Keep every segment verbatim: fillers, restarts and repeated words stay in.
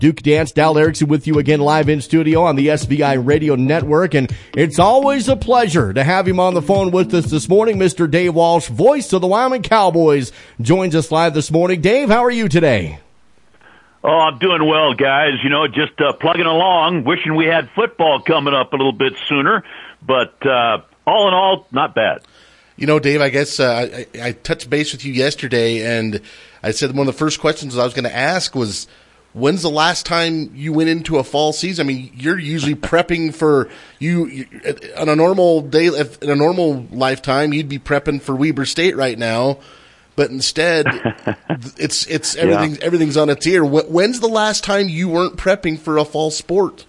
Duke Dance, Dal Erickson with you again live in studio on the S V I Radio Network, and it's always a pleasure to have him on the phone with us this morning. Mister Dave Walsh, voice of the Wyoming Cowboys, joins us live this morning. Dave, how are you today? Oh, I'm doing well, guys. You know, just uh, plugging along, wishing we had football coming up a little bit sooner, but uh, all in all, not bad. You know, Dave, I guess uh, I, I touched base with you yesterday, and I said one of the first questions I was going to ask was, when's the last time you went into a fall season? I mean, you're usually prepping for you, you on a normal day, if, in a normal lifetime, you'd be prepping for Weber State right now, but instead, it's it's everything yeah. everything's on its ear. When's the last time you weren't prepping for a fall sport?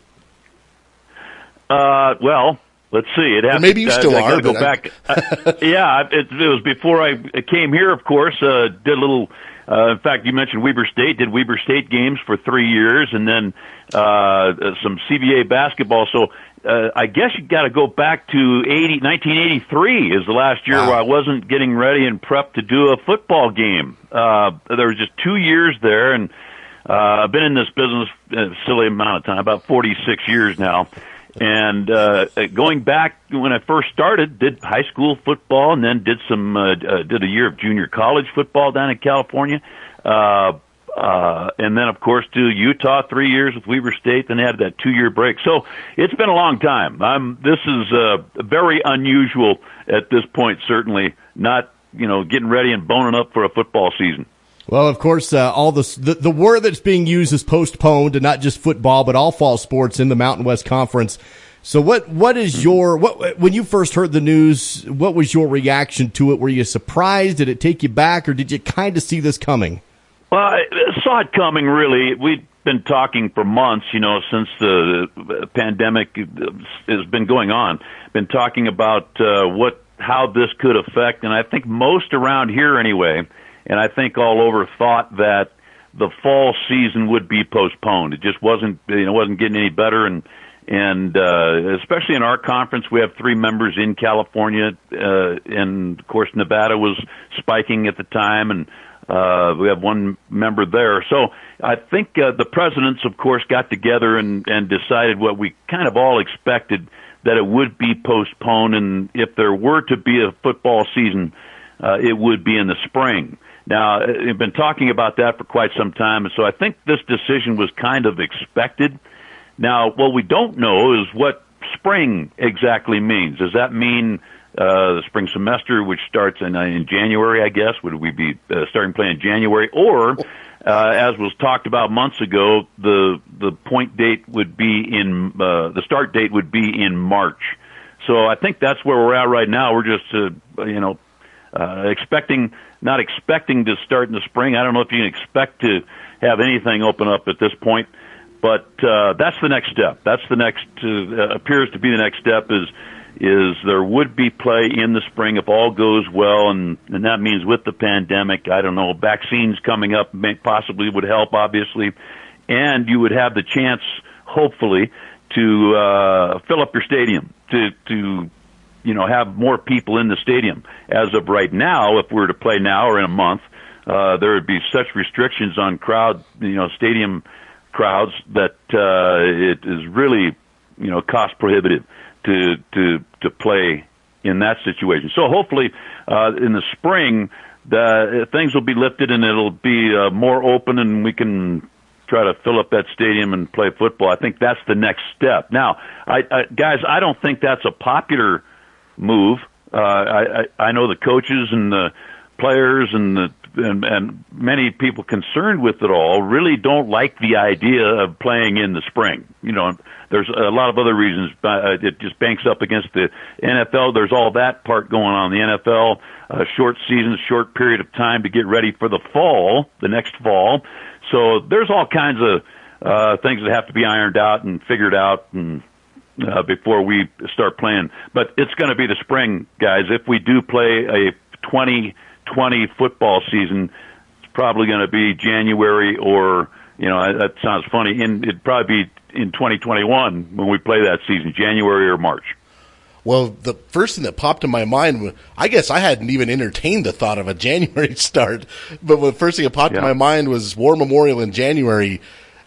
Uh, well, let's see. It has or maybe you to, still I, I are. Go back. uh, yeah, it, it was before I came here. Of course, uh, did a little. Uh, in fact, you mentioned Weber State, did Weber State games for three years, and then uh, some C B A basketball. So uh, I guess you got to go back to eighty, nineteen eighty-three is the last year wow. where I wasn't getting ready and prepped to do a football game. Uh, there was just two years there, and uh, I've been in this business a silly amount of time, about forty-six years now. And uh going back when I first started, did high school football, and then did some uh, uh did a year of junior college football down in California, uh uh and then of course to Utah, three years with Weber State, then had that two year break. So it's been a long time. I'm this is uh very unusual at this point, certainly not, you know, getting ready and boning up for a football season. Well, of course, uh, all the, the the word that's being used is postponed, and not just football, but all fall sports in the Mountain West Conference. So, what what is your what when you first heard the news? What was your reaction to it? Were you surprised? Did it take you back, or did you kind of see this coming? Well, I saw it coming. Really, we'd been talking for months, you know, since the pandemic has been going on. Been talking about uh, what how this could affect, and I think most around here, anyway. And I think all over thought that the fall season would be postponed. It just wasn't, you know, wasn't getting any better. And, and, uh, especially in our conference, we have three members in California, uh, and of course Nevada was spiking at the time, and, uh, we have one member there. So I think, uh, the presidents, of course, got together and, and decided what we kind of all expected, that it would be postponed. And if there were to be a football season, uh, it would be in the spring. Now, I've been talking about that for quite some time, and so I think this decision was kind of expected. Now, what we don't know is what spring exactly means. Does that mean uh, the spring semester, which starts in, uh, in January, I guess? Would we be uh, starting playing in January? Or, uh, as was talked about months ago, the the point date would be in, uh, the start date would be in March. So I think that's where we're at right now. We're just, uh, you know, uh, expecting... Not expecting to start in the spring. I don't know if you can expect to have anything open up at this point, but uh, that's the next step. That's the next uh, appears to be the next step. Is is there would be play in the spring if all goes well, and and that means with the pandemic, I don't know, vaccines coming up may, possibly would help, obviously, and you would have the chance, hopefully, to uh, fill up your stadium to to. you know, have more people in the stadium. As of right now, if we were to play now or in a month, uh, there would be such restrictions on crowd, you know, stadium crowds that, uh, it is really, you know, cost prohibitive to, to, to play in that situation. So hopefully, uh, in the spring, the, things will be lifted and it'll be, uh, more open and we can try to fill up that stadium and play football. I think that's the next step. Now, I, I guys, I don't think that's a popular move. Uh, I, I know the coaches and the players and the and, and many people concerned with it all really don't like the idea of playing in the spring. You know, there's a lot of other reasons. Uh, it just banks up against the N F L. There's all that part going on in the N F L. A short season, short period of time to get ready for the fall, the next fall. So there's all kinds of uh, things that have to be ironed out and figured out and Uh, before we start playing. But it's going to be the spring, guys. If we do play a twenty twenty football season, it's probably going to be January or, you know, that sounds funny, in, it'd probably be in twenty twenty-one when we play that season, January or March. Well, the first thing that popped in my mind, I guess I hadn't even entertained the thought of a January start, but the first thing that popped yeah. in my mind was War Memorial in January.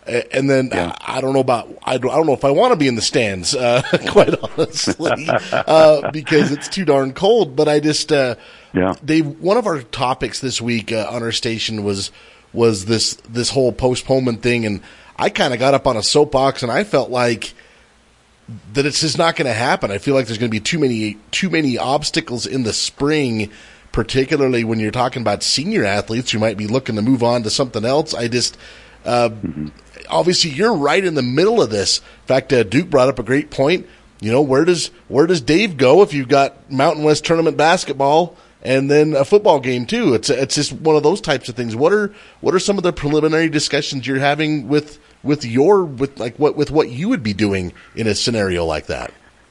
And then yeah. I, I don't know about I don't, I don't know if I want to be in the stands, uh, quite honestly, uh, because it's too darn cold. But I just, uh, yeah. Dave, one of our topics this week uh, on our station was was this this whole postponement thing, and I kind of got up on a soapbox, and I felt like that it's just not going to happen. I feel like there's going to be too many too many obstacles in the spring, particularly when you're talking about senior athletes who might be looking to move on to something else. I just. Uh, mm-hmm. Obviously, you're right in the middle of this. In fact, uh, Duke brought up a great point. You know, where does where does Dave go if you've got Mountain West tournament basketball and then a football game too? It's it's just one of those types of things. What are what are some of the preliminary discussions you're having with with your with like what with what you would be doing in a scenario like that?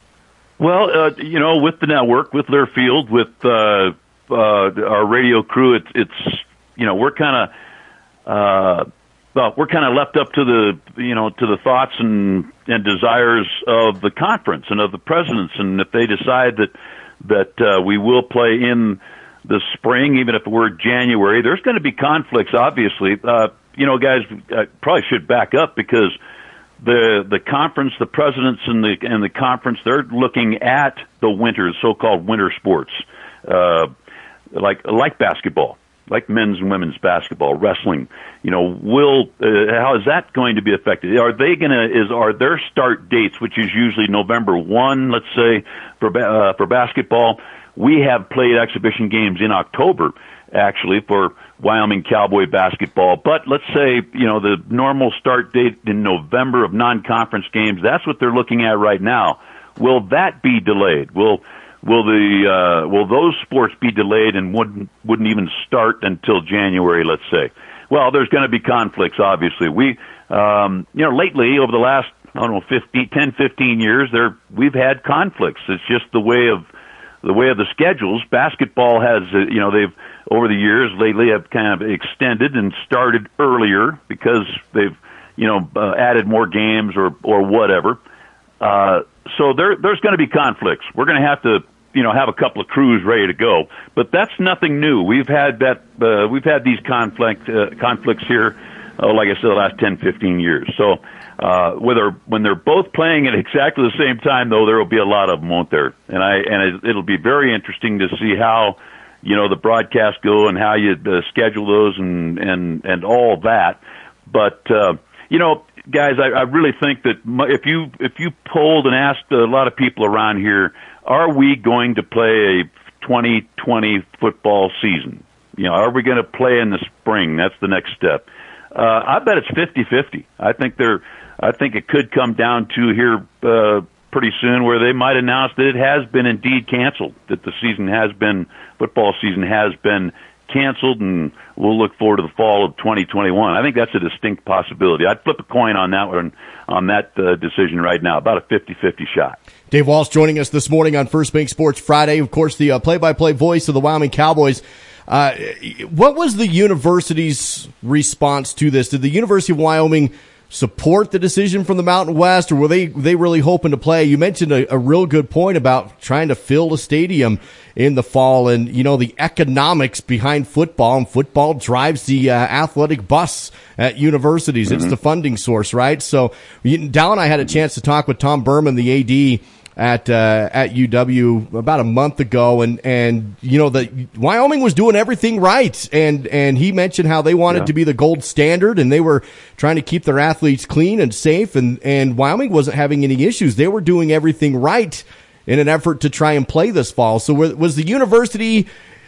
Well, uh, you know, with the network, with Learfield, with uh, uh, our radio crew, it's it's you know we're kind of. Uh, Well, we're kind of left up to the, you know, to the thoughts and, and desires of the conference and of the presidents. And if they decide that, that, uh, we will play in the spring, even if it were January, there's going to be conflicts, obviously. Uh, you know, guys, I probably should back up because the, the conference, the presidents and the, and the conference, they're looking at the winter, so-called winter sports, uh, like, like basketball. Like men's and women's basketball, wrestling, you know, will uh, how is that going to be affected? Are they going to is are their start dates, which is usually November first, let's say for uh, for basketball? We have played exhibition games in October, actually for Wyoming Cowboy basketball. But let's say you know the normal start date in November of non-conference games. That's what they're looking at right now. Will that be delayed? Will Will the uh, will those sports be delayed and wouldn't wouldn't even start until January? Let's say. Well, there's going to be conflicts. Obviously, we um, you know lately over the last I don't know fifteen, ten, fifteen years there we've had conflicts. It's just the way of the way of the schedules. Basketball has uh, you know they've over the years lately have kind of extended and started earlier because they've you know uh, added more games or or whatever. Uh, so there there's going to be conflicts. We're going to have to. You know, have a couple of crews ready to go, but that's nothing new. We've had that, uh, we've had these conflict, uh, conflicts here, uh, like I said, the last ten, fifteen years. So, uh, whether, when they're both playing at exactly the same time, though, there will be a lot of them, won't there? And I, and it, it'll be very interesting to see how, you know, the broadcasts go and how you uh, schedule those and, and, and all that. But, uh, you know, guys, I, I really think that if you, if you polled and asked a lot of people around here, are we going to play a twenty twenty football season? You know, are we going to play in the spring? That's the next step. Uh, I bet it's fifty-fifty. I think they're, I think it could come down to here, uh, pretty soon where they might announce that it has been indeed canceled, that the season has been, football season has been canceled, and we'll look forward to the fall of twenty twenty-one. I think that's a distinct possibility. I'd flip a coin on that one, on that uh, decision right now, about a fifty-fifty shot. Dave Walsh joining us this morning on First Bank Sports Friday. Of course, the uh, play-by-play voice of the Wyoming Cowboys. Uh, what was the university's response to this? Did the University of Wyoming support the decision from the Mountain West, or were they they really hoping to play? You mentioned a, a real good point about trying to fill a stadium in the fall, and you know the economics behind football, and football drives the uh, athletic bus at universities. Mm-hmm. It's the funding source, right? So Dal and I had a chance to talk with Tom Berman, the A D at uh, at U W about a month ago, and and you know the Wyoming was doing everything right, and and he mentioned how they wanted yeah. to be the gold standard, and they were trying to keep their athletes clean and safe, and and Wyoming wasn't having any issues. They were doing everything right in an effort to try and play this fall. So was the university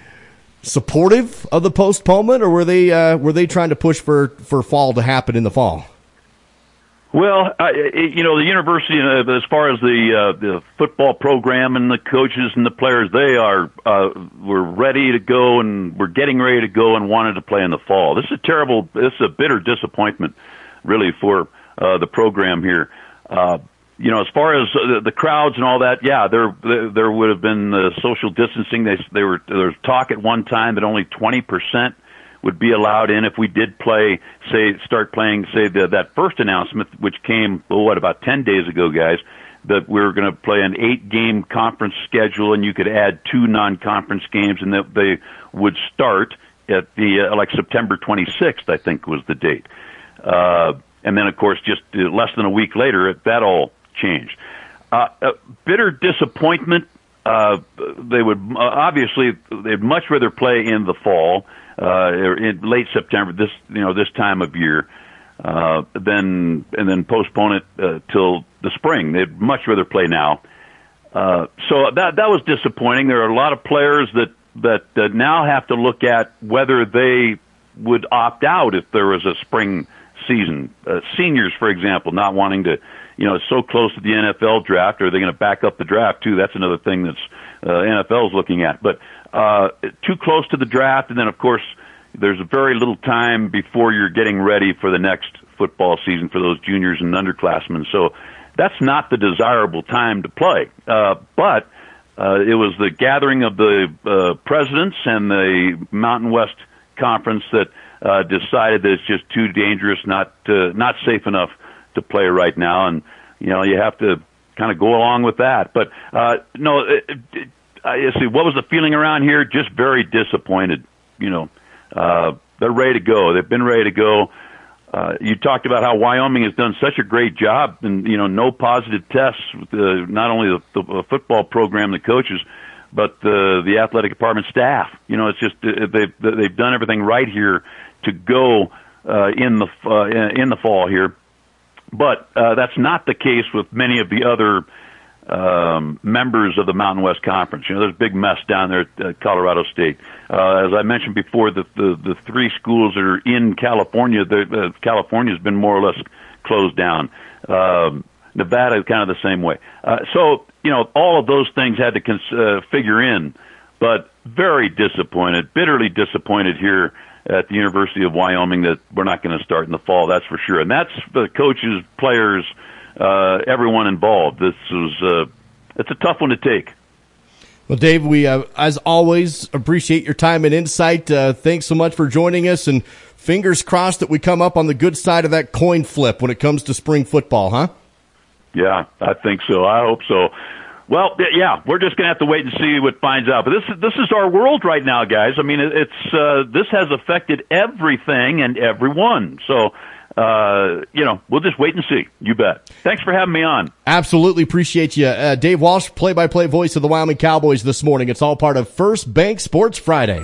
supportive of the postponement, or were they uh, were they trying to push for for fall to happen in the fall? Well, I, you know, the university, uh, as far as the uh, the football program and the coaches and the players, they are uh, we're ready to go, and we're getting ready to go, and wanted to play in the fall. This is a terrible, this is a bitter disappointment, really, for uh, the program here. Uh, you know, as far as uh, the crowds and all that, yeah, there there, there would have been uh, social distancing. They they were there was talk at one time that only twenty percent would be allowed in if we did play, say, start playing, say, the, that first announcement, which came, oh, what, about ten days ago, guys, that we were going to play an eight-game conference schedule, and you could add two non-conference games, and that they would start at the, uh, like, September twenty-sixth, I think was the date. Uh, and then of course just uh, less than a week later, that all changed. Uh, uh, bitter disappointment. Uh, they would uh, obviously they'd much rather play in the fall, uh, in late September, this you know this time of year, uh, than and then postpone it uh, till the spring. They'd much rather play now. Uh, so that that was disappointing. There are a lot of players that that uh, now have to look at whether they would opt out if there was a spring season. Uh, seniors, for example, not wanting to. You know, it's so close to the N F L draft. Are they going to back up the draft too? That's another thing that's uh, N F L is looking at. But uh, too close to the draft, and then of course there's very little time before you're getting ready for the next football season for those juniors and underclassmen. So that's not the desirable time to play. Uh, but uh, it was the gathering of the uh, presidents and the Mountain West Conference that uh, decided that it's just too dangerous, not uh, not safe enough to play right now, and you know you have to kind of go along with that. But uh, no, it, it, I see. What was the feeling around here? Just very disappointed. You know, uh, they're ready to go. They've been ready to go. Uh, you talked about how Wyoming has done such a great job, and you know, no positive tests. With the, not only the, the football program, the coaches, but the the athletic department staff. You know, it's just uh, they've they've done everything right here to go uh, in the uh, in the fall here. But uh, that's not the case with many of the other um, members of the Mountain West Conference. You know, there's a big mess down there at uh, Colorado State. Uh, as I mentioned before, the, the the three schools that are in California, uh, California's been more or less closed down. Um, Nevada is kind of the same way. Uh, so, you know, all of those things had to cons- uh, figure in, but very disappointed, bitterly disappointed here at the University of Wyoming that we're not going to start in the fall, that's for sure. And that's the coaches, players, uh, everyone involved. This was, uh, it's a tough one to take. Well, Dave, we, uh, as always, appreciate your time and insight. Uh, thanks so much for joining us, and fingers crossed that we come up on the good side of that coin flip when it comes to spring football, huh? Yeah, I think so. I hope so. Well, yeah, we're just going to have to wait and see what finds out. But this is this is our world right now, guys. I mean, it's uh, this has affected everything and everyone. So, uh, you know, we'll just wait and see. You bet. Thanks for having me on. Absolutely appreciate you. Uh, Dave Walsh, play-by-play voice of the Wyoming Cowboys this morning. It's all part of First Bank Sports Friday.